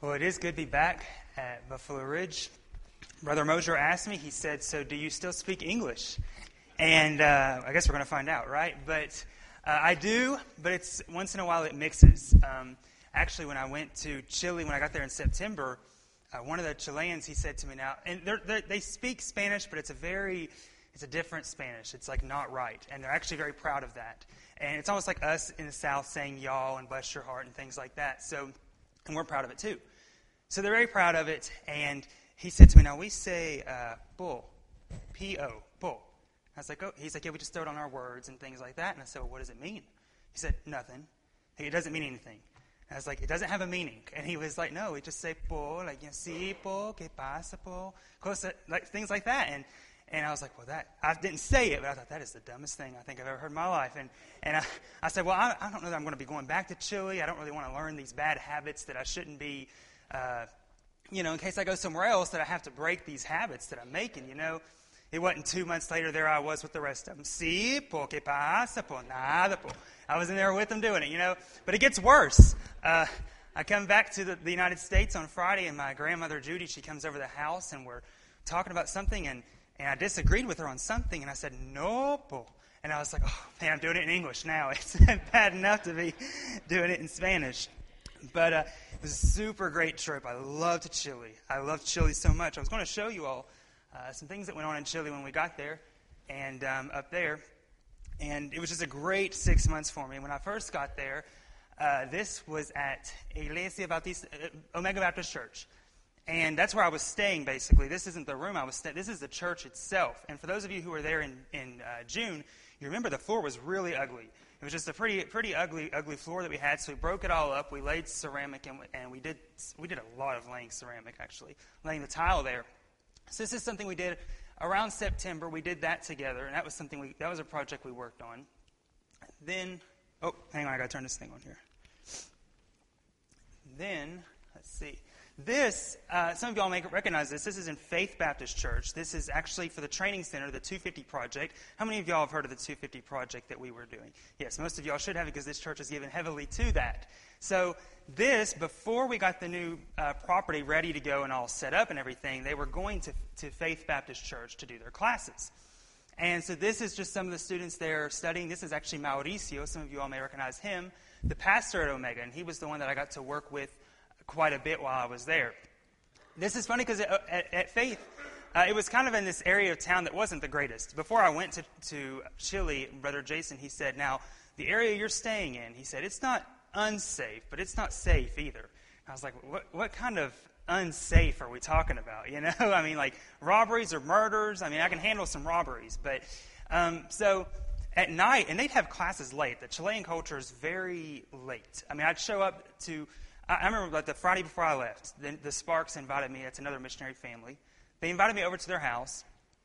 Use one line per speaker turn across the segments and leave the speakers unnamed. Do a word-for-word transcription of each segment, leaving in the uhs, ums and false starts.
Well, it is good to be back at Buffalo Ridge. Brother Mosier asked me, he said, so do you still speak English? And uh, I guess we're going to find out, right? But uh, I do, but it's once in a while it mixes. Um, actually, when I went to Chile, when I got there in September, uh, one of the Chileans, he said to me now, and they're, they're, they speak Spanish, but it's a very, it's a different Spanish. It's like not right. And they're actually very proud of that. And it's almost like us in the South saying y'all and bless your heart and things like that. So, and we're proud of it too. So they're very proud of it, and he said to me, now we say uh, bull, P O, bull. I was like, oh, he's like, yeah, we just throw it on our words and things like that. And I said, well, what does it mean? He said, nothing. It doesn't mean anything. And I was like, it doesn't have a meaning. And he was like, no, we just say po, like, you know, si, po, que pasa, po, cosa, like things like that. And and I was like, well, that, I didn't say it, but I thought that is the dumbest thing I think I've ever heard in my life. And and I, I said, well, I, I don't know that I'm going to be going back to Chile. I don't really want to learn these bad habits that I shouldn't be Uh, you know, in case I go somewhere else, that I have to break these habits that I'm making, you know. It wasn't two months later, there I was with the rest of them. Sí, po, que pasa, po, nada, po. I was in there with them doing it, you know. But it gets worse. Uh, I come back to the, the United States on Friday, and my grandmother, Judy, she comes over to the house, and we're talking about something, and, and I disagreed with her on something, and I said, no, po. And I was like, oh, man, I'm doing it in English now. It's bad enough to be doing it in Spanish. But uh, it was a super great trip. I loved Chile. I loved Chile so much. I was going to show you all uh, some things that went on in Chile when we got there and um, up there. And it was just a great six months for me. When I first got there, uh, this was at Iglesia Bautista, uh, Omega Baptist Church. And that's where I was staying, basically. This isn't the room I was staying. This is the church itself. And for those of you who were there in, in uh, June, you remember the floor was really ugly. It was just a pretty, pretty ugly, ugly floor that we had. So we broke it all up. We laid ceramic, and, and we did, we did a lot of laying ceramic, actually, laying the tile there. So this is something we did around September. We did that together, and that was something we, that was a project we worked on. Then, oh, hang on, I got to turn this thing on here. Then, let's see. This, uh, some of y'all may recognize this. This is in Faith Baptist Church. This is actually for the training center, the two fifty Project. How many of y'all have heard of the two fifty Project that we were doing? Yes, most of y'all should have, because this church is given heavily to that. So this, before we got the new uh, property ready to go and all set up and everything, they were going to, to Faith Baptist Church to do their classes. And so this is just some of the students there studying. This is actually Mauricio. Some of you all may recognize him, the pastor at Omega, and he was the one that I got to work with quite a bit while I was there. This is funny because at, at Faith, uh, it was kind of in this area of town that wasn't the greatest. Before I went to, to Chile, Brother Jason, he said, now, the area you're staying in, he said, it's not unsafe, but it's not safe either. And I was like, what, what kind of unsafe are we talking about? You know, I mean, like robberies or murders. I mean, I can handle some robberies. But um, so at night, and they'd have classes late. The Chilean culture is very late. I mean, I'd show up to... I remember like the Friday before I left, the, the Sparks invited me. It's another missionary family. They invited me over to their house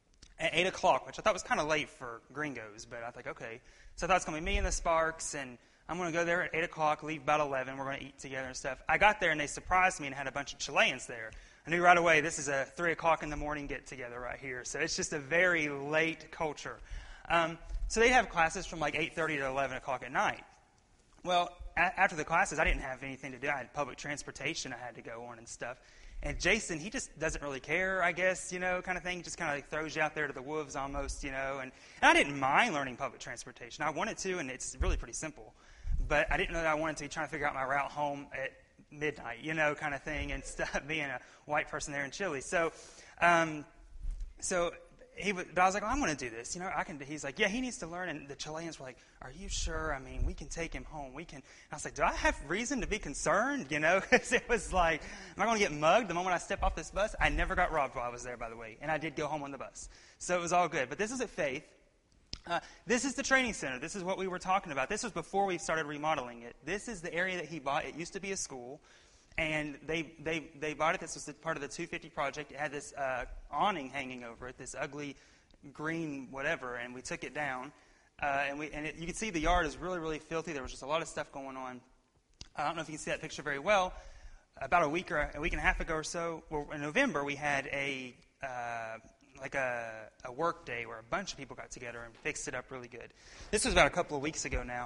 at eight o'clock, which I thought was kind of late for gringos, but I thought, okay. So I thought it's going to be me and the Sparks, and I'm going to go there at eight o'clock, leave about eleven. We're going to eat together and stuff. I got there, and they surprised me and had a bunch of Chileans there. I knew right away this is a three o'clock in the morning get-together right here. So it's just a very late culture. Um, so they have classes from like eight thirty to eleven o'clock at night. Well, a- after the classes, I didn't have anything to do. I had public transportation I had to go on and stuff. And Jason, he just doesn't really care, I guess, you know, kind of thing. Just kind of like throws you out there to the wolves almost, you know. And, and I didn't mind learning public transportation. I wanted to, and it's really pretty simple. But I didn't know that I wanted to be trying to figure out my route home at midnight, you know, kind of thing, and stuff, being a white person there in Chile. So, um, so... He, but I was like, oh, I'm going to do this. You know, I can. He's like, yeah, he needs to learn. And the Chileans were like, are you sure? I mean, we can take him home. We can. And I was like, do I have reason to be concerned? You know, because it was like, am I going to get mugged the moment I step off this bus? I never got robbed while I was there, by the way. And I did go home on the bus. So it was all good. But this is at Faith. Uh, this is the training center. This is what we were talking about. This was before we started remodeling it. This is the area that he bought. It used to be a school. And they, they they bought it. This was part of the two fifty Project. It had this uh, awning hanging over it, this ugly green whatever, and we took it down. Uh, and we and it, you can see the yard is really, really filthy. There was just a lot of stuff going on. I don't know if you can see that picture very well. About a week or a week and a half ago or so, well, in November, we had a uh, like a, a work day where a bunch of people got together and fixed it up really good. This was about a couple of weeks ago now.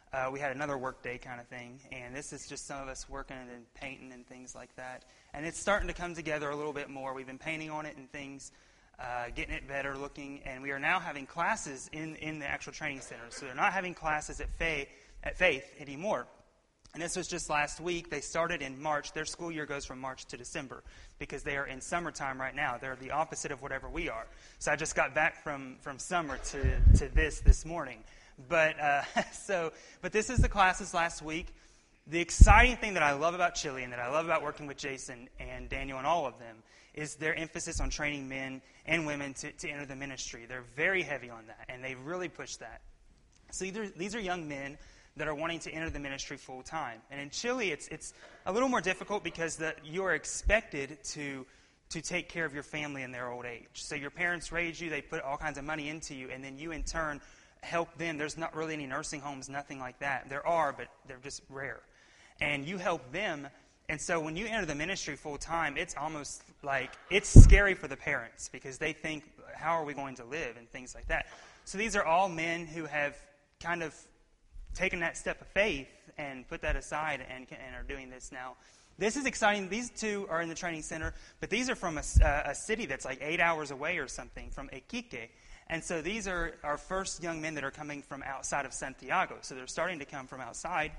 uh, we had another work day kind of thing, and this is just some of us working and painting and things like that. And it's starting to come together a little bit more. We've been painting on it and things, uh, getting it better looking, and we are now having classes in, in the actual training center. So they're not having classes at Faith, at Faith anymore. And this was just last week. They started in March. Their school year goes from March to December because they are in summertime right now. They're the opposite of whatever we are. So I just got back from, from summer to, to this this morning. But uh, so, but this is the classes last week. The exciting thing that I love about Chile and that I love about working with Jason and Daniel and all of them is their emphasis on training men and women to, to enter the ministry. They're very heavy on that, and they really push that. So either, these are young men that are wanting to enter the ministry full time. And in Chile, it's it's a little more difficult because the, you are expected to to take care of your family in their old age. So your parents raise you, they put all kinds of money into you, and then you in turn help them. There's not really any nursing homes, nothing like that. There are, but they're just rare. And you help them. And so when you enter the ministry full time, it's almost like it's scary for the parents because they think, how are we going to live and things like that. So these are all men who have kind of taken that step of faith and put that aside and, and are doing this now. This is exciting. These two are in the training center, but these are from a, a city that's like eight hours away or something, from Iquique. And so these are our first young men that are coming from outside of Santiago. So they're starting to come from outside.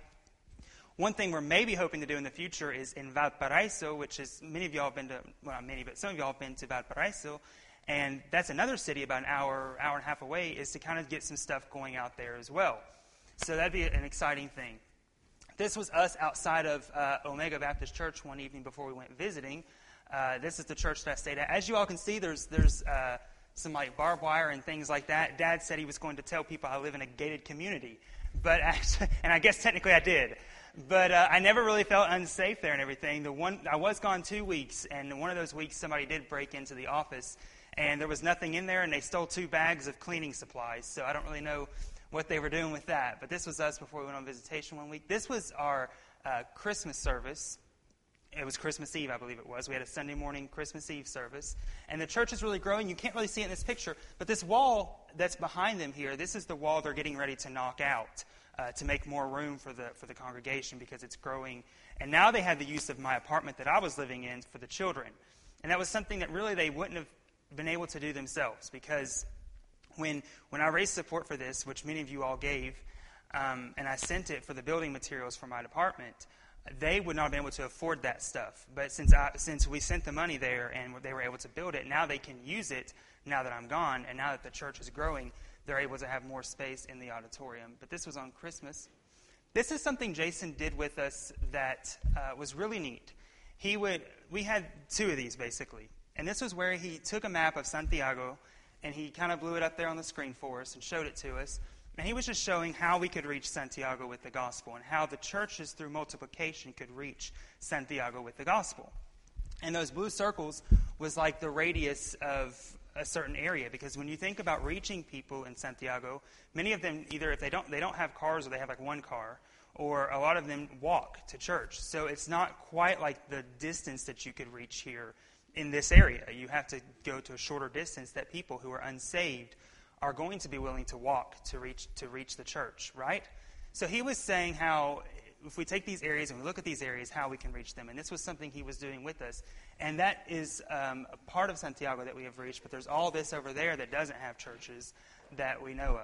One thing we're maybe hoping to do in the future is in Valparaiso, which is, many of y'all have been to, well, not many, but some of y'all have been to Valparaiso. And that's another city about an hour, hour and a half away, is to kind of get some stuff going out there as well. So that'd be an exciting thing. This was us outside of uh, Omega Baptist Church one evening before we went visiting. Uh, this is the church that I stayed at. As you all can see, there's there's uh, some like barbed wire and things like that. Dad said he was going to tell people I live in a gated community, but actually, and I guess technically I did. But uh, I never really felt unsafe there and everything. The one I was gone two weeks, and one of those weeks somebody did break into the office, and there was nothing in there, and they stole two bags of cleaning supplies. So I don't really know what they were doing with that. But this was us before we went on visitation one week. This was our uh, Christmas service. It was Christmas Eve, I believe it was. We had a Sunday morning Christmas Eve service. And the church is really growing. You can't really see it in this picture. But this wall that's behind them here, this is the wall they're getting ready to knock out uh, to make more room for the for the congregation because it's growing. And now they have the use of my apartment that I was living in for the children. And that was something that really they wouldn't have been able to do themselves because when when I raised support for this, which many of you all gave, um, and I sent it for the building materials for my department, they would not have been able to afford that stuff. But since I, since we sent the money there and they were able to build it, now they can use it now that I'm gone. And now that the church is growing, they're able to have more space in the auditorium. But this was on Christmas. This is something Jason did with us that uh, was really neat. He would we had two of these, basically. And this was where he took a map of Santiago, and he kind of blew it up there on the screen for us and showed it to us. And he was just showing how we could reach Santiago with the gospel and how the churches through multiplication could reach Santiago with the gospel. And those blue circles was like the radius of a certain area, because when you think about reaching people in Santiago, many of them either if they don't they don't have cars or they have like one car, or a lot of them walk to church. So it's not quite like the distance that you could reach here in this area. You have to go to a shorter distance that people who are unsaved are going to be willing to walk to reach to reach the church, right? So he was saying how if we take these areas and we look at these areas, how we can reach them. And this was something he was doing with us. And that is um, a part of Santiago that we have reached, but there's all this over there that doesn't have churches that we know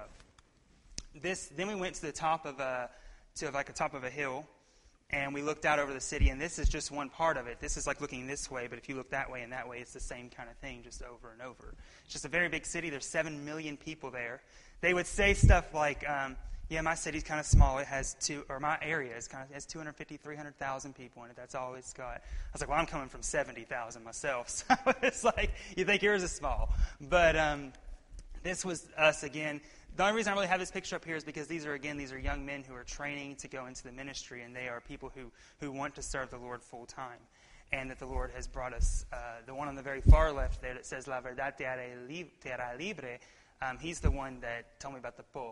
of. This then we went to the top of a to like a top of a hill, and we looked out over the city, and this is just one part of it. This is like looking this way, but if you look that way and that way, it's the same kind of thing, just over and over. It's just a very big city. There's seven million people there. They would say stuff like, um, yeah, my city's kind of small. It has two, or my area is kind of has two hundred fifty, three hundred thousand people in it. That's all it's got. I was like, well, I'm coming from seventy thousand myself. So it's like, you think yours is small. But um, this was us again. The only reason I really have this picture up here is because these are, again, these are young men who are training to go into the ministry, and they are people who, who want to serve the Lord full time, and that the Lord has brought us. Uh, the one on the very far left there that says, La verdad te hará libre, um, he's the one that told me about the po.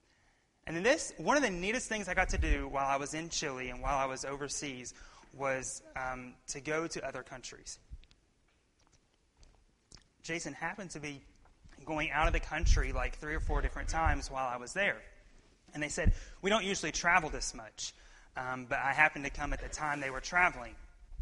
And then this, one of the neatest things I got to do while I was in Chile and while I was overseas was um, to go to other countries. Jason happened to be going out of the country like three or four different times while I was there. And they said, we don't usually travel this much, um, but I happened to come at the time they were traveling.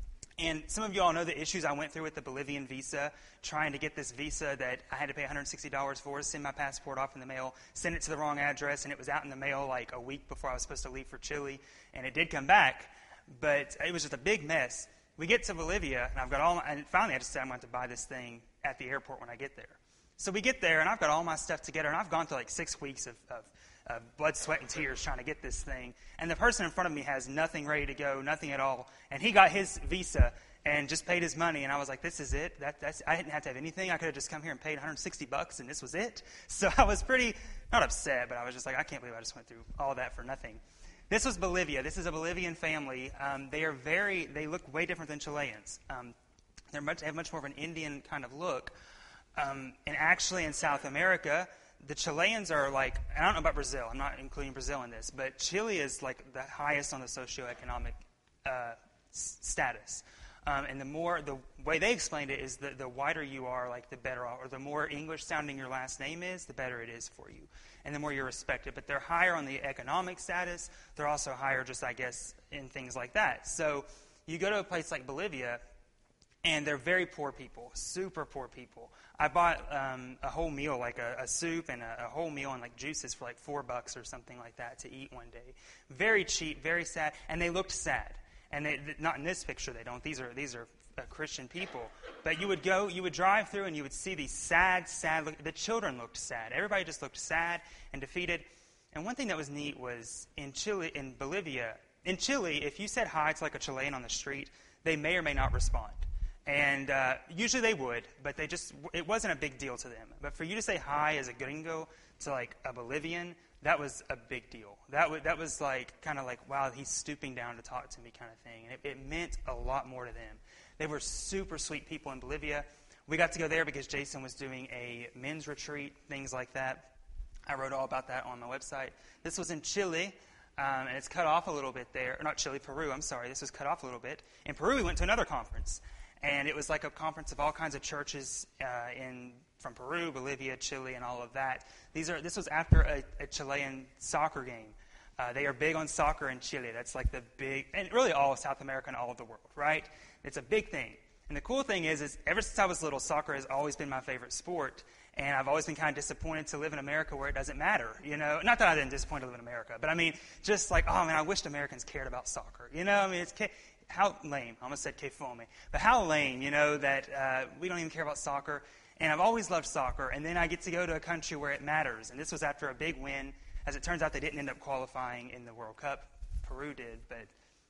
And some of you all know the issues I went through with the Bolivian visa, trying to get this visa that I had to pay one hundred sixty dollars for, send my passport off in the mail, send it to the wrong address, and it was out in the mail like a week before I was supposed to leave for Chile. And it did come back, but it was just a big mess. We get to Bolivia, and I've got all my, and finally I just said I'm going to buy this thing at the airport when I get there. So we get there, and I've got all my stuff together, and I've gone through like six weeks of, of Uh, blood, sweat, and tears trying to get this thing. And the person in front of me has nothing ready to go, nothing at all. And he got his visa and just paid his money. And I was like, this is it? That, that's, I didn't have to have anything. I could have just come here and paid one hundred sixty bucks, and this was it. So I was pretty, not upset, but I was just like, I can't believe I just went through all that for nothing. This was Bolivia. This is a Bolivian family. Um, they are very, they look way different than Chileans. Um, they're much, they have much more of an Indian kind of look. Um, and actually in South America, the Chileans are like, I don't know about Brazil, I'm not including Brazil in this, but Chile is like the highest on the socioeconomic uh, s- status. Um, and the more, the way they explained it is that the whiter you are, like the better off, or the more English sounding your last name is, the better it is for you. And the more you're respected. But they're higher on the economic status. They're also higher just, I guess, in things like that. So you go to a place like Bolivia, and they're very poor people, super poor people. I bought um, a whole meal, like a, a soup and a, a whole meal and like juices for like four bucks or something like that to eat one day. Very cheap, very sad, and they looked sad. And they, not in this picture, they don't. These are these are uh, Christian people. But you would go, you would drive through, and you would see these sad, sad. Look, the children looked sad. Everybody just looked sad and defeated. And one thing that was neat was in Chile, in Bolivia, in Chile, if you said hi to like a Chilean on the street, they may or may not respond. And uh, usually they would, but they just, it wasn't a big deal to them. But for you to say hi as a gringo to like a Bolivian, that was a big deal. That was, that was like, kind of like, wow, he's stooping down to talk to me kind of thing. And it, it meant a lot more to them. They were super sweet people in Bolivia. We got to go there because Jason was doing a men's retreat, things like that. I wrote all about that on my website. This was in Chile. Um, and it's cut off a little bit there. Or not Chile, Peru, I'm sorry. This was cut off a little bit. In Peru, we went to another conference. And it was like a conference of all kinds of churches uh, in from Peru, Bolivia, Chile, and all of that. These are this was after a, a Chilean soccer game. Uh, they are big on soccer in Chile. That's like the big, and really all of South America and all of the world, right? It's a big thing. And the cool thing is, is ever since I was little, soccer has always been my favorite sport. And I've always been kind of disappointed to live in America where it doesn't matter, you know. Not that I didn't disappointed to live in America, but I mean, just like, oh man, I wished Americans cared about soccer, you know. I mean, it's how lame. I almost said que fome, but how lame, you know, that uh, we don't even care about soccer. And I've always loved soccer, and then I get to go to a country where it matters. And this was after a big win. As it turns out, they didn't end up qualifying in the World Cup. Peru did, but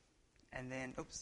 and then oops.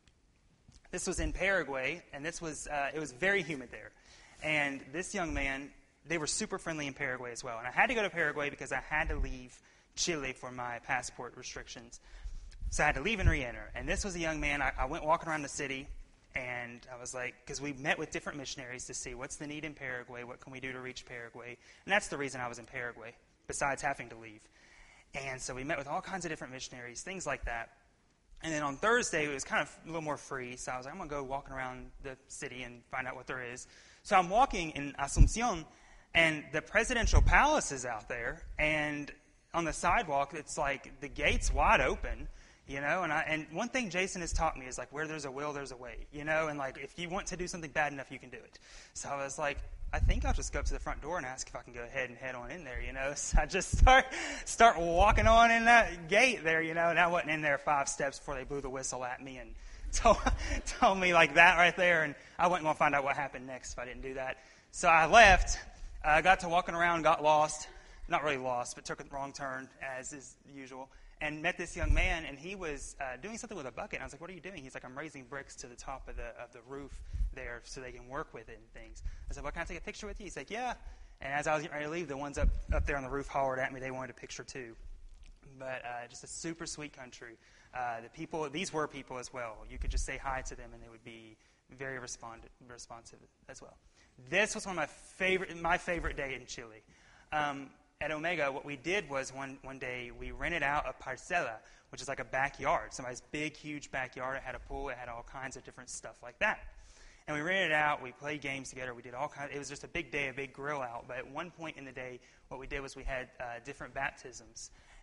This was in Paraguay, and this was uh, it was very humid there. And this young man, they were super friendly in Paraguay as well. And I had to go to Paraguay because I had to leave Chile for my passport restrictions. So I had to leave and re-enter. And this was a young man. I, I went walking around the city, and I was like, because we met with different missionaries to see what's the need in Paraguay, what can we do to reach Paraguay. And that's the reason I was in Paraguay, besides having to leave. And so we met with all kinds of different missionaries, things like that. And then on Thursday, it was kind of a little more free. So I was like, I'm going to go walking around the city and find out what there is. So I'm walking in Asunción, and the presidential palace is out there. And on the sidewalk, it's like the gate's wide open, you know. And I, and one thing Jason has taught me is like, where there's a will, there's a way, you know. And like, if you want to do something bad enough, you can do it. So I was like, I think I'll just go up to the front door and ask if I can go ahead and head on in there, you know. So I just start start walking on in that gate there, you know. And I wasn't in there five steps before they blew the whistle at me and told, told me like that right there. And I wasn't going to find out what happened next if I didn't do that. So I left. I uh, got to walking around, got lost. Not really lost, but took a wrong turn, as is usual. And met this young man, and he was uh, doing something with a bucket. And I was like, what are you doing? He's like, I'm raising bricks to the top of the of the roof there so they can work with it and things. I said, well, can I take a picture with you? He's like, yeah. And as I was getting ready to leave, the ones up, up there on the roof hollered at me. They wanted a picture too. But uh, just a super sweet country. Uh, the people, these were people as well. You could just say hi to them, and they would be very respond, responsive as well. This was one of my favorite, my favorite day in Chile. Um, At Omega, what we did was one, one day we rented out a parcela, which is like a backyard, somebody's big, huge backyard. It had a pool. It had all kinds of different stuff like that. And we rented it out. We played games together. We did all kinds. It was just a big day, a big grill out. But at one point in the day, what we did was we had uh, different baptisms.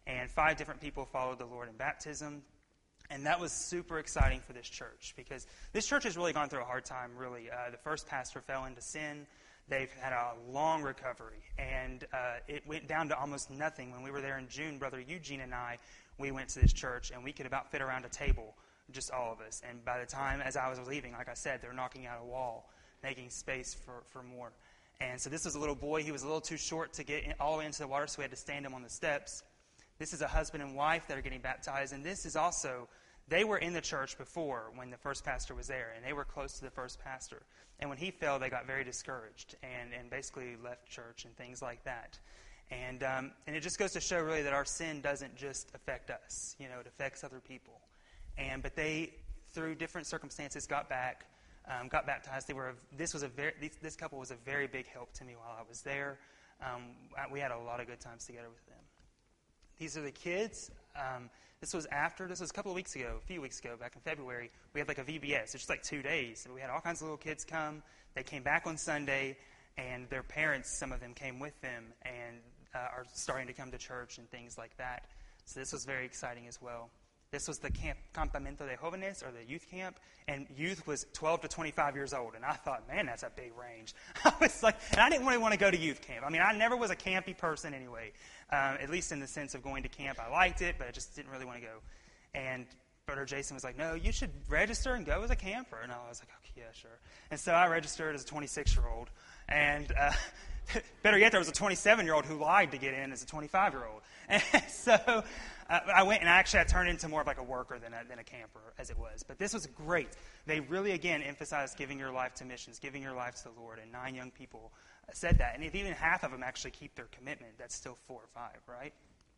and five different people followed the Lord in baptism. And that was super exciting for this church because this church has really gone through a hard time, really. Uh, the first pastor fell into sin. They've had a long recovery, and uh, it went down to almost nothing. When we were there in June, Brother Eugene and I, we went to this church, and we could about fit around a table, just all of us. And by the time, as I was leaving, like I said, they're knocking out a wall, making space for, for more. And so this was a little boy. He was a little too short to get in, all the way into the water, so we had to stand him on the steps. This is a husband and wife that are getting baptized, and this is also... They were in the church before when the first pastor was there, and they were close to the first pastor. And when he fell, they got very discouraged and, and basically left church and things like that. And um, and it just goes to show really that our sin doesn't just affect us. You know, it affects other people. And but they, through different circumstances, got back, um, got baptized. They were. A, this was a very. This, this couple was a very big help to me while I was there. Um, we had a lot of good times together with them. These are the kids. Um, this was after, this was a couple of weeks ago, a few weeks ago, back in February. We had like a V B S. It's just like two days. And we had all kinds of little kids come. They came back on Sunday, and their parents, some of them came with them and uh, are starting to come to church and things like that. So this was very exciting as well. This was the camp, Campamento de Jóvenes, or the youth camp, and youth was twelve to twenty-five years old. And I thought, man, that's a big range. I was like, and I didn't really want to go to youth camp. I mean, I never was a campy person anyway, um, at least in the sense of going to camp. I liked it, but I just didn't really want to go. And Brother Jason was like, no, you should register and go as a camper. And I was like, okay, yeah, sure. And so I registered as a twenty-six-year-old. And uh, better yet, there was a twenty-seven-year-old who lied to get in as a twenty-five-year-old. And so uh, I went, and I actually I turned into more of like a worker than a, than a camper, as it was. But this was great. They really, again, emphasized giving your life to missions, giving your life to the Lord. And nine young people said that. And if even half of them actually keep their commitment, that's still four or five, right?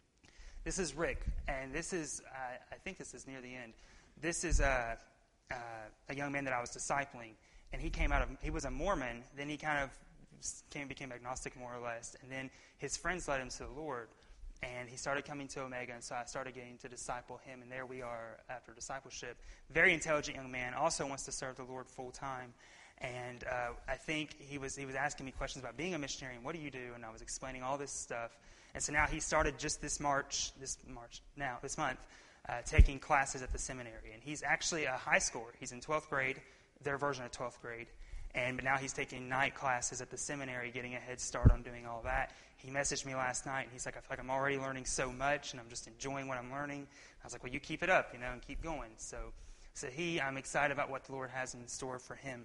This is Rick, and this is, uh, I think this is near the end. This is a, uh, a young man that I was discipling, and he came out of, he was a Mormon, then he kind of came, became agnostic more or less, and then his friends led him to the Lord, and he started coming to Omega, and so I started getting to disciple him, and there we are after discipleship. Very intelligent young man, also wants to serve the Lord full time, and uh, I think he was he was asking me questions about being a missionary, and what do you do, and I was explaining all this stuff. And so now he started just this March, this March, now, this month, uh, taking classes at the seminary. And he's actually a high schooler. He's in twelfth grade, their version of twelfth grade. And but now he's taking night classes at the seminary, getting a head start on doing all that. He messaged me last night, and he's like, I feel like I'm already learning so much, and I'm just enjoying what I'm learning. I was like, well, you keep it up, you know, and keep going. So, so he, I'm excited about what the Lord has in store for him.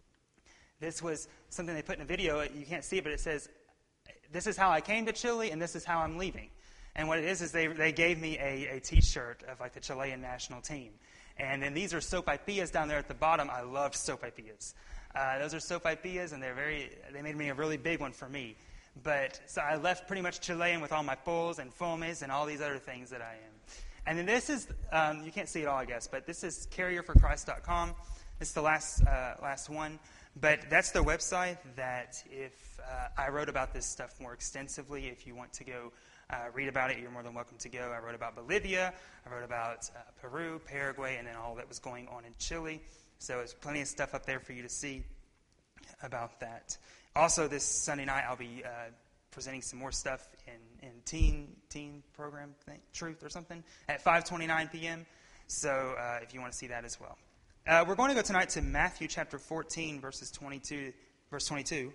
This was something they put in a video. You can't see it, but it says, this is how I came to Chile, and this is how I'm leaving. And what it is is they they gave me a, a T-shirt of like the Chilean national team. And then these are sopaipillas down there at the bottom. I loved sopaipillas. Uh, those are sopaipillas, and they're very, they made me a really big one for me. But so I left pretty much Chilean with all my pulls and fomes and all these other things that I am. And then this is, um, you can't see it all, I guess, but this is carrier for christ dot com. This is the last uh, last one. But that's the website that if uh, I wrote about this stuff more extensively. If you want to go uh, read about it, you're more than welcome to go. I wrote about Bolivia. I wrote about uh, Peru, Paraguay, and then all that was going on in Chile. So there's plenty of stuff up there for you to see about that. Also, this Sunday night, I'll be uh, presenting some more stuff in, in teen teen program, thing, Truth or something, at five twenty-nine p.m. So uh, if you want to see that as well. Uh, we're going to go tonight to Matthew chapter fourteen, verses twenty-two, verse twenty-two.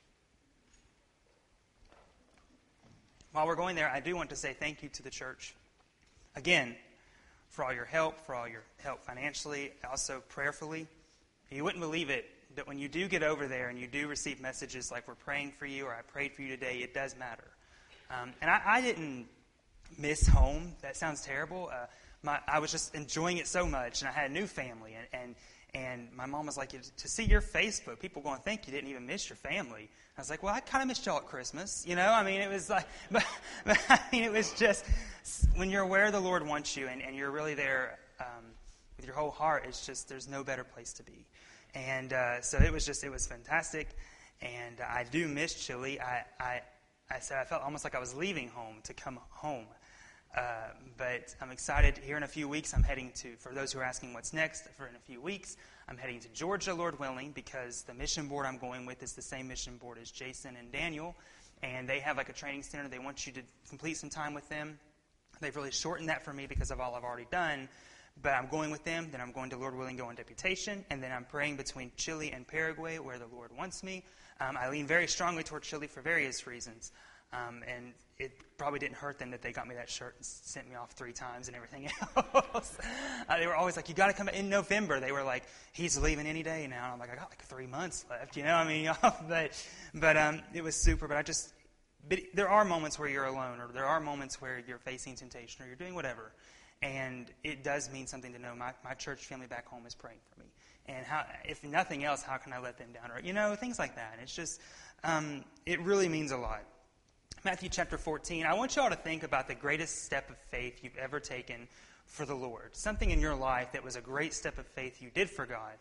While we're going there, I do want to say thank you to the church again for all your help, for all your help financially, also prayerfully. You wouldn't believe it, but when you do get over there and you do receive messages like we're praying for you or I prayed for you today, it does matter. Um, and I, I didn't miss home. That sounds terrible. Uh, My, I was just enjoying it so much, and I had a new family, and, and and my mom was like, to see your Facebook, people going, think you didn't even miss your family. I was like, well, I kind of missed y'all at Christmas, you know? I mean, it was like, but, but I mean, it was just, when you're where the Lord wants you, and, and you're really there um, with your whole heart, it's just, there's no better place to be. And uh, so it was just, it was fantastic, and I do miss Chile. I, I, I said I felt almost like I was leaving home to come home. Uh, but I'm excited. Here in a few weeks, I'm heading to, for those who are asking what's next, for in a few weeks, I'm heading to Georgia, Lord willing, because the mission board I'm going with is the same mission board as Jason and Daniel, and they have like a training center. They want you to complete some time with them. They've really shortened that for me because of all I've already done. But I'm going with them, then I'm going to, Lord willing, go on deputation, and then I'm praying between Chile and Paraguay where the Lord wants me. Um, I lean very strongly toward Chile for various reasons. Um, and it probably didn't hurt them that they got me that shirt and sent me off three times and everything else. uh, they were always like, you got to come in November. They were like, he's leaving any day now. And I'm like, I got like three months left, you know? I mean, but but um, it was super. But I just, but there are moments where you're alone, or there are moments where you're facing temptation, or you're doing whatever. And it does mean something to know my, my church family back home is praying for me. And how, if nothing else, how can I let them down? Or, you know, things like that. And it's just, um, it really means a lot. Matthew chapter fourteen, I want you all to think about the greatest step of faith you've ever taken for the Lord. Something in your life that was a great step of faith you did for God.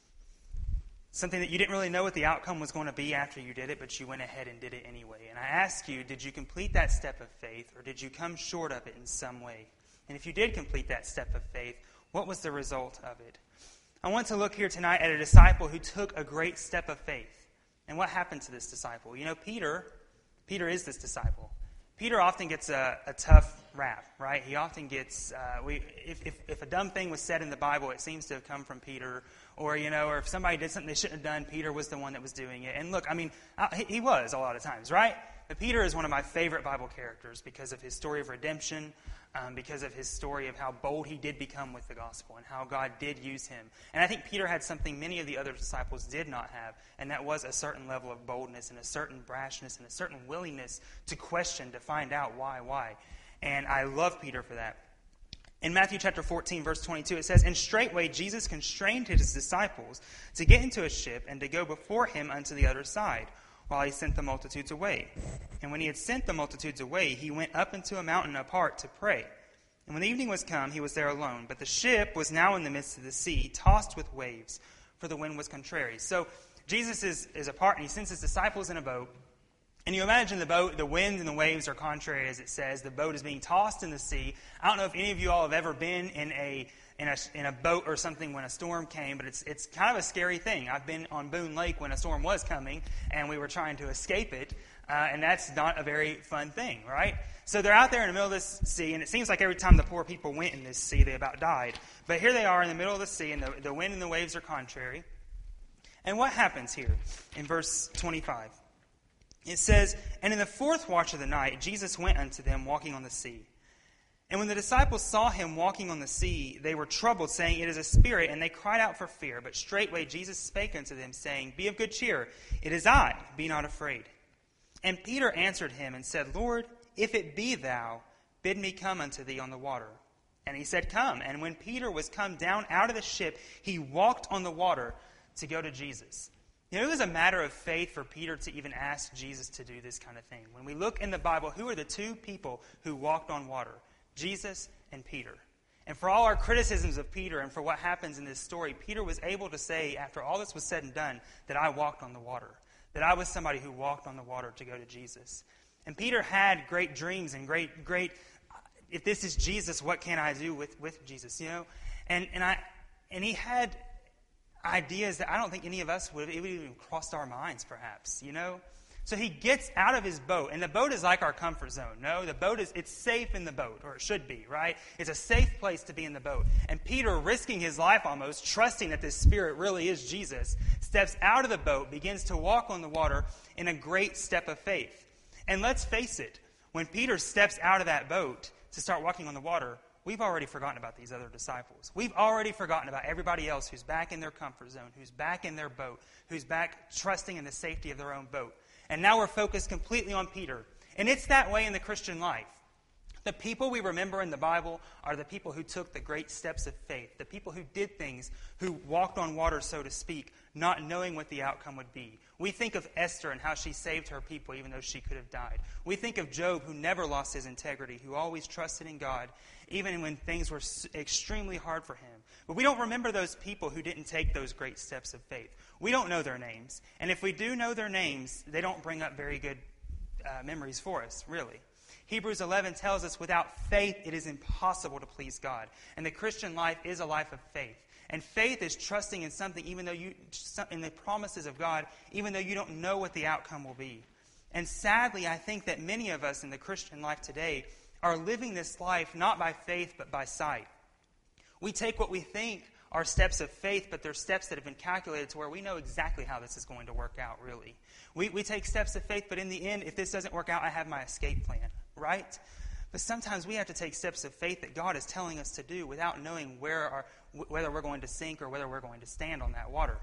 Something that you didn't really know what the outcome was going to be after you did it, but you went ahead and did it anyway. And I ask you, did you complete that step of faith, or did you come short of it in some way? And if you did complete that step of faith, what was the result of it? I want to look here tonight at a disciple who took a great step of faith. And what happened to this disciple? You know, Peter... Peter is this disciple. Peter often gets a, a tough rap, right? He often gets, uh, we, if, if, if a dumb thing was said in the Bible, it seems to have come from Peter. Or, you know, or if somebody did something they shouldn't have done, Peter was the one that was doing it. And look, I mean, I, he, he was a lot of times, right? But Peter is one of my favorite Bible characters because of his story of redemption, um, because of his story of how bold he did become with the gospel and how God did use him. And I think Peter had something many of the other disciples did not have, and that was a certain level of boldness and a certain brashness and a certain willingness to question, to find out why, why. And I love Peter for that. In Matthew chapter fourteen, verse twenty-two, it says, "And straightway Jesus constrained his disciples to get into a ship and to go before him unto the other side, while he sent the multitudes away. And when he had sent the multitudes away, he went up into a mountain apart to pray. And when the evening was come, he was there alone. But the ship was now in the midst of the sea, tossed with waves, for the wind was contrary." So Jesus is, is apart, and he sends his disciples in a boat. And you imagine the boat, the wind and the waves are contrary, as it says. The boat is being tossed in the sea. I don't know if any of you all have ever been in a in a in a boat or something when a storm came, but it's it's kind of a scary thing. I've been on Boone Lake when a storm was coming, and we were trying to escape it, uh, and that's not a very fun thing, right? So they're out there in the middle of this sea, and it seems like every time the poor people went in this sea, they about died. But here they are in the middle of the sea, and the, the wind and the waves are contrary. And what happens here in verse twenty-five? It says, "And in the fourth watch of the night, Jesus went unto them walking on the sea. And when the disciples saw him walking on the sea, they were troubled, saying, It is a spirit, and they cried out for fear. But straightway Jesus spake unto them, saying, Be of good cheer, it is I, be not afraid. And Peter answered him and said, Lord, if it be thou, bid me come unto thee on the water. And he said, Come. And when Peter was come down out of the ship, he walked on the water to go to Jesus." You know, it was a matter of faith for Peter to even ask Jesus to do this kind of thing. When we look in the Bible, who are the two people who walked on water? Jesus and Peter. And for all our criticisms of Peter and for what happens in this story, Peter was able to say, after all this was said and done, that I walked on the water. That I was somebody who walked on the water to go to Jesus. And Peter had great dreams and great, great, if this is Jesus, what can I do with, with Jesus, you know? And and I and he had ideas that I don't think any of us would have even crossed our minds, perhaps, you know? So he gets out of his boat, and the boat is like our comfort zone. No, the boat is, it's safe in the boat, or it should be, right? It's a safe place to be in the boat. And Peter, risking his life almost, trusting that this Spirit really is Jesus, steps out of the boat, begins to walk on the water in a great step of faith. And let's face it, when Peter steps out of that boat to start walking on the water, we've already forgotten about these other disciples. We've already forgotten about everybody else who's back in their comfort zone, who's back in their boat, who's back trusting in the safety of their own boat. And now we're focused completely on Peter. And it's that way in the Christian life. The people we remember in the Bible are the people who took the great steps of faith, the people who did things, who walked on water, so to speak, not knowing what the outcome would be. We think of Esther and how she saved her people even though she could have died. We think of Job, who never lost his integrity, who always trusted in God, even when things were extremely hard for him. But we don't remember those people who didn't take those great steps of faith. We don't know their names. And if we do know their names, they don't bring up very good uh, memories for us, really. Hebrews eleven tells us without faith it is impossible to please God. And the Christian life is a life of faith. And faith is trusting in something, even though you, in the promises of God, even though you don't know what the outcome will be. And sadly, I think that many of us in the Christian life today are living this life not by faith but by sight. We take what we think are steps of faith, but they're steps that have been calculated to where we know exactly how this is going to work out, really. We, we take steps of faith, but in the end, if this doesn't work out, I have my escape plan, right? But sometimes we have to take steps of faith that God is telling us to do without knowing where our, whether we're going to sink or whether we're going to stand on that water.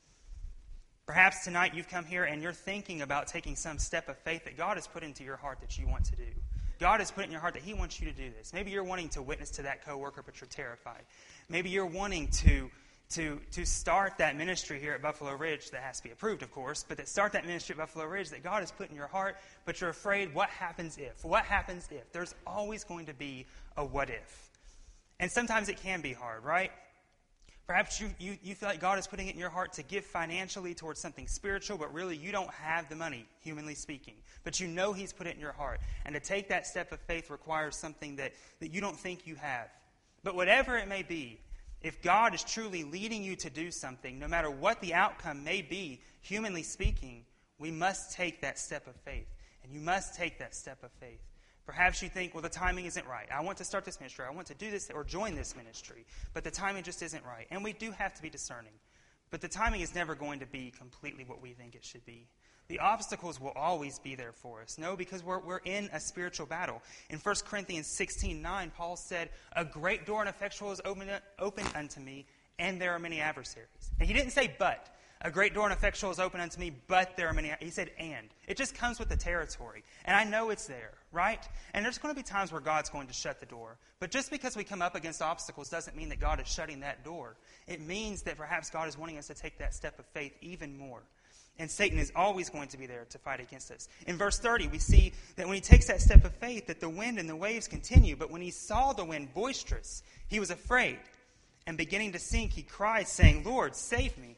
Perhaps tonight you've come here and you're thinking about taking some step of faith that God has put into your heart that you want to do. God has put in your heart that He wants you to do this. Maybe you're wanting to witness to that coworker, but you're terrified. Maybe you're wanting to, to, to start that ministry here at Buffalo Ridge that has to be approved, of course, but that start that ministry at Buffalo Ridge that God has put in your heart, but you're afraid, what happens if? What happens if? There's always going to be a what if. And sometimes it can be hard, right? Perhaps you, you, you feel like God is putting it in your heart to give financially towards something spiritual, but really you don't have the money, humanly speaking. But you know He's put it in your heart. And to take that step of faith requires something that, that you don't think you have. But whatever it may be, if God is truly leading you to do something, no matter what the outcome may be, humanly speaking, we must take that step of faith. And you must take that step of faith. Perhaps you think, well, the timing isn't right. I want to start this ministry. I want to do this or join this ministry. But the timing just isn't right. And we do have to be discerning. But the timing is never going to be completely what we think it should be. The obstacles will always be there for us. No, because we're, we're in a spiritual battle. In First Corinthians sixteen nine, Paul said, a great door and effectual is open, open unto me, and there are many adversaries. And he didn't say but. A great door and effectual is open unto me, but there are many. He said and. It just comes with the territory. And I know it's there, right? And there's going to be times where God's going to shut the door. But just because we come up against obstacles doesn't mean that God is shutting that door. It means that perhaps God is wanting us to take that step of faith even more. And Satan is always going to be there to fight against us. In verse thirty, we see that when he takes that step of faith, that the wind and the waves continue. But when he saw the wind boisterous, he was afraid. And beginning to sink, he cried, saying, Lord, save me.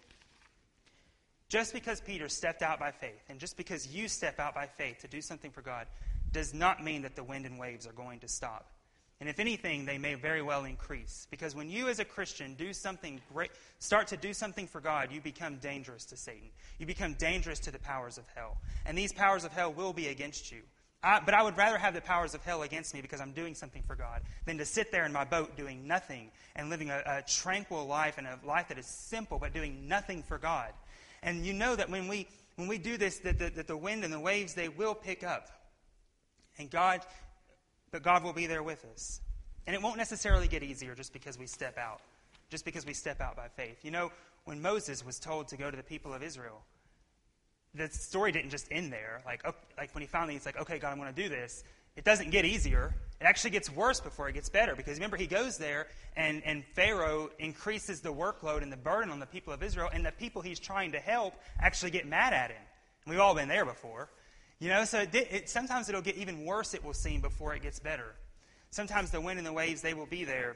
Just because Peter stepped out by faith, and just because you step out by faith to do something for God, does not mean that the wind and waves are going to stop. And if anything, they may very well increase. Because when you as a Christian do something great, start to do something for God, you become dangerous to Satan. You become dangerous to the powers of hell. And these powers of hell will be against you. I, but I would rather have the powers of hell against me because I'm doing something for God than to sit there in my boat doing nothing and living a, a tranquil life and a life that is simple but doing nothing for God. And you know that when we when we do this, that the, that the wind and the waves, they will pick up. And God, but God will be there with us. And it won't necessarily get easier just because we step out, just because we step out by faith. You know, when Moses was told to go to the people of Israel, the story didn't just end there. Like, okay, like when he finally, he's like, okay, God, I'm going to do this. It doesn't get easier. It actually gets worse before it gets better. Because remember, he goes there and, and Pharaoh increases the workload and the burden on the people of Israel. And the people he's trying to help actually get mad at him. And we've all been there before. You know, so it, it, sometimes it'll get even worse, it will seem, before it gets better. Sometimes the wind and the waves, they will be there.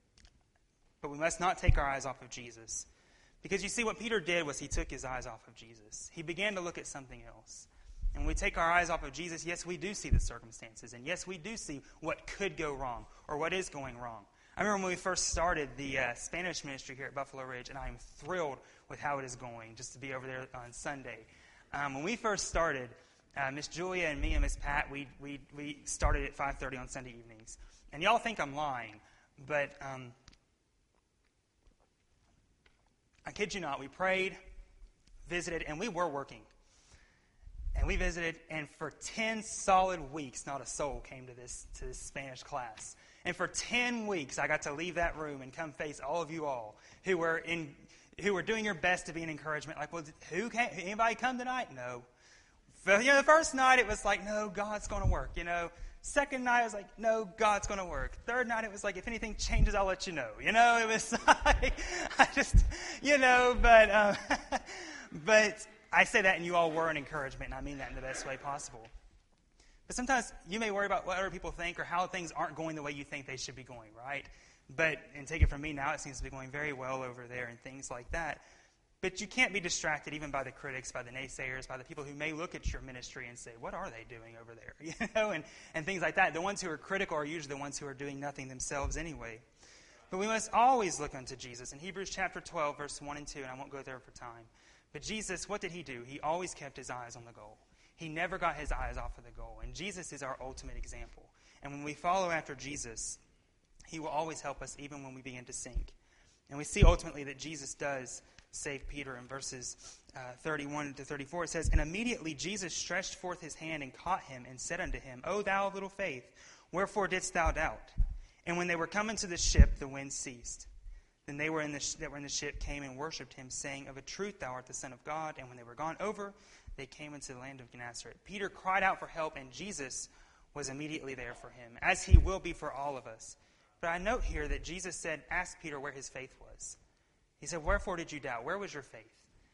But we must not take our eyes off of Jesus. Because you see, what Peter did was he took his eyes off of Jesus. He began to look at something else. And when we take our eyes off of Jesus, yes, we do see the circumstances. And yes, we do see what could go wrong or what is going wrong. I remember when we first started the uh, Spanish ministry here at Buffalo Ridge, and I am thrilled with how it is going, just to be over there on Sunday. Um, when we first started, uh, Miss Julia and me and Miss Pat, we, we, we started at five thirty on Sunday evenings. And y'all think I'm lying, but um, I kid you not, we prayed, visited, and we were working. And we visited, and for ten solid weeks, not a soul came to this to this Spanish class. And for ten weeks, I got to leave that room and come face all of you all who were in, who were doing your best to be an encouragement. Like, well, who came? Anybody come tonight? No. But, you know, the first night it was like, no, God's going to work. You know, second night it was like, no, God's going to work. Third night it was like, if anything changes, I'll let you know. You know, it was like, I just, you know, but, um, but. I say that and you all were an encouragement, and I mean that in the best way possible. But sometimes you may worry about what other people think or how things aren't going the way you think they should be going, right? But, and take it from me now, it seems to be going very well over there and things like that. But you can't be distracted even by the critics, by the naysayers, by the people who may look at your ministry and say, what are they doing over there? You know, and, and things like that. The ones who are critical are usually the ones who are doing nothing themselves anyway. But we must always look unto Jesus. In Hebrews chapter twelve, verse one and two, and I won't go there for time. But Jesus, what did he do? He always kept his eyes on the goal. He never got his eyes off of the goal. And Jesus is our ultimate example. And when we follow after Jesus, he will always help us even when we begin to sink. And we see ultimately that Jesus does save Peter in verses uh, thirty-one to thirty-four. It says, "And immediately Jesus stretched forth his hand and caught him and said unto him, O thou of little faith, wherefore didst thou doubt? And when they were come into the ship, the wind ceased. Then they were in the sh- that were in the ship came and worshipped him, saying, Of a truth thou art the Son of God. And when they were gone over, they came into the land of Gennesaret. Peter cried out for help, and Jesus was immediately there for him, as he will be for all of us. But I note here that Jesus said, ask Peter where his faith was. He said, wherefore did you doubt? Where was your faith?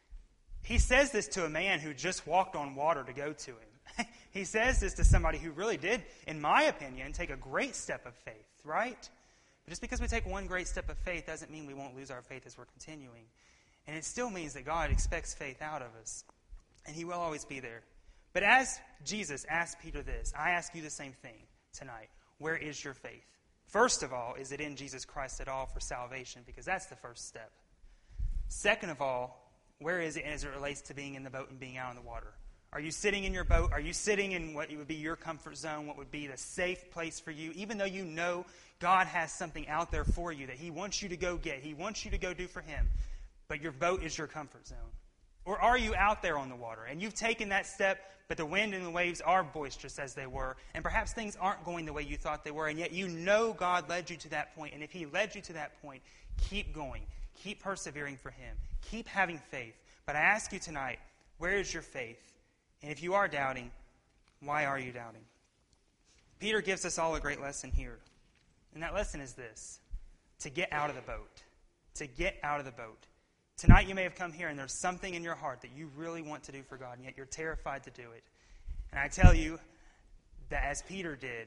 He says this to a man who just walked on water to go to him. He says this to somebody who really did, in my opinion, take a great step of faith, right? But just because we take one great step of faith doesn't mean we won't lose our faith as we're continuing. And it still means that God expects faith out of us. And he will always be there. But as Jesus asked Peter this, I ask you the same thing tonight. Where is your faith? First of all, is it in Jesus Christ at all for salvation? Because that's the first step. Second of all, where is it as it relates to being in the boat and being out on the water? Are you sitting in your boat? Are you sitting in what would be your comfort zone, what would be the safe place for you, even though you know God has something out there for you that he wants you to go get, he wants you to go do for him, but your boat is your comfort zone? Or are you out there on the water and you've taken that step, but the wind and the waves are boisterous as they were, and perhaps things aren't going the way you thought they were, and yet you know God led you to that point, and if he led you to that point, keep going. Keep persevering for him. Keep having faith. But I ask you tonight, where is your faith? And if you are doubting, why are you doubting? Peter gives us all a great lesson here. And that lesson is this: to get out of the boat. To get out of the boat. Tonight you may have come here and there's something in your heart that you really want to do for God, and yet you're terrified to do it. And I tell you that as Peter did,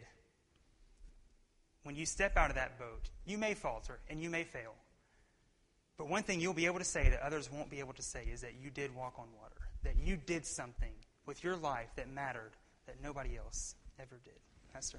when you step out of that boat, you may falter and you may fail. But one thing you'll be able to say that others won't be able to say is that you did walk on water, that you did something with your life that mattered that nobody else ever did. Pastor.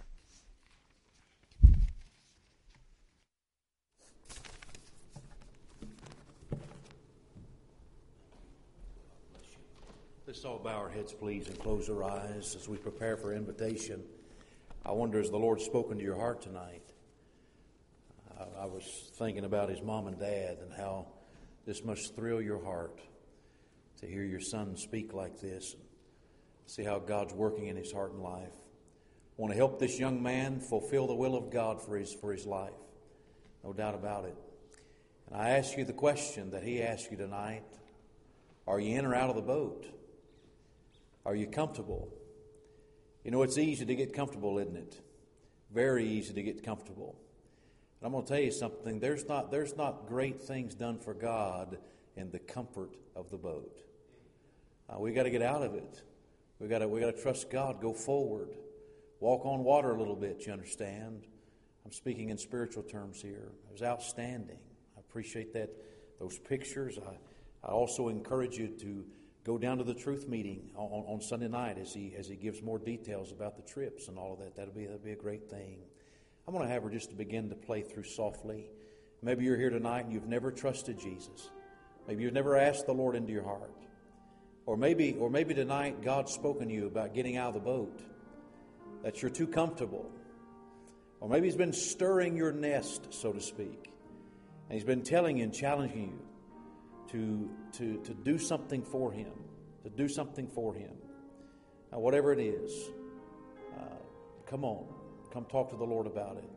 Let's all bow our heads, please, and close our eyes as we prepare for invitation. I wonder, has the Lord spoken to your heart tonight? I, I was thinking about his mom and dad and how this must thrill your heart to hear your son speak like this and see how God's working in his heart and life. I want to help this young man fulfill the will of God for his, for his life. No doubt about it. And I ask you the question that he asked you tonight. Are you in or out of the boat? Are you comfortable? You know, it's easy to get comfortable, isn't it? Very easy to get comfortable. And I'm going to tell you something. There's not, there's not great things done for God in the comfort of the boat. Uh, we got to get out of it. We got to we got to trust God. Go forward. Walk on water a little bit. You understand? I'm speaking in spiritual terms here. It was outstanding. I appreciate that. Those pictures. I I also encourage you to go down to the Truth meeting on, on Sunday night as he as he gives more details about the trips and all of that. That'll be that'll be a great thing. I'm going to have her just to begin to play through softly. Maybe you're here tonight and you've never trusted Jesus. Maybe you've never asked the Lord into your heart. Or maybe or maybe tonight God's spoken to you about getting out of the boat, that you're too comfortable. Or maybe he's been stirring your nest, so to speak. And he's been telling you and challenging you to, to, to do something for him, to do something for him. Now, whatever it is, uh, come on, come talk to the Lord about it.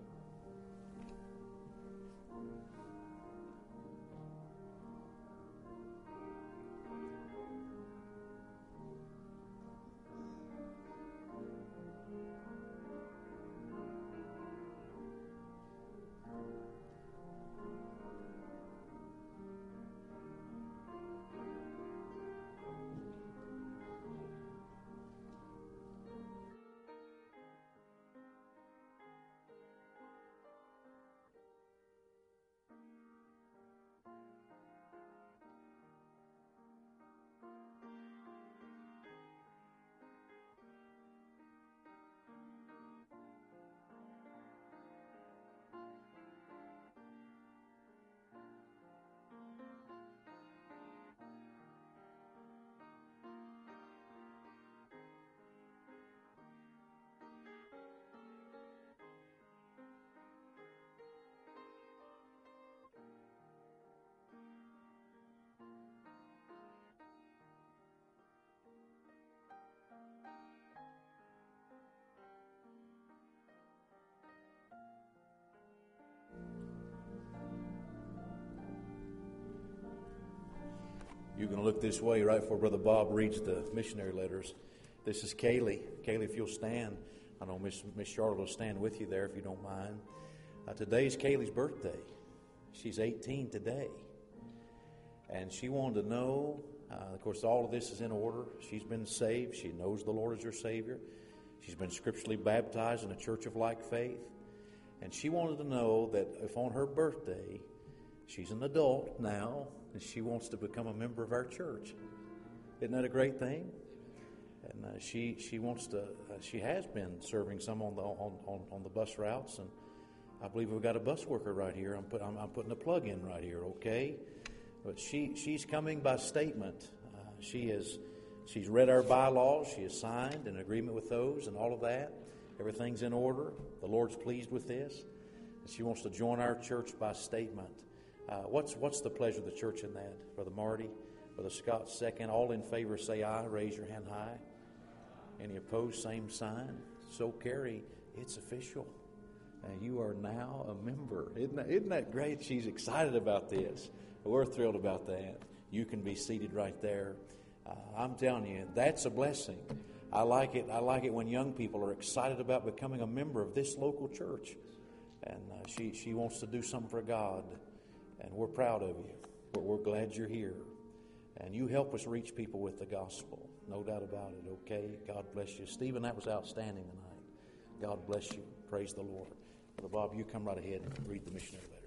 You can look this way right before Brother Bob reads the missionary letters. This is Kaylee. Kaylee, if you'll stand. I know Miss Miss Charlotte will stand with you there if you don't mind. Uh, today's Kaylee's birthday. She's eighteen today. And she wanted to know, uh, of course, all of this is in order. She's been saved. She knows the Lord is her Savior. She's been scripturally baptized in a church of like faith. And she wanted to know that if on her birthday, she's an adult now, and she wants to become a member of our church. Isn't that a great thing? And uh, she she wants to. Uh, she has been serving some on the on, on, on the bus routes, and I believe we've got a bus worker right here. I'm put, I'm, I'm putting a plug in right here, okay? But she she's coming by statement. Uh, she is she's read our bylaws. She has signed an agreement with those and all of that. Everything's in order. The Lord's pleased with this. She wants to join our church by statement. Uh, what's what's the pleasure of the church in that, Brother Marty? Brother Scott, second. All in favor, say aye. Raise your hand high. Any opposed, same sign. So, Carrie, it's official. Uh, you are now a member. Isn't that, isn't that great? She's excited about this. We're thrilled about that. You can be seated right there. Uh, I'm telling you, that's a blessing. I like it. I like it when young people are excited about becoming a member of this local church. And uh, she, she wants to do something for God. And we're proud of you. But we're glad you're here. And you help us reach people with the gospel. No doubt about it, okay? God bless you. Stephen, that was outstanding tonight. God bless you. Praise the Lord. Brother Bob, you come right ahead and read the missionary letter.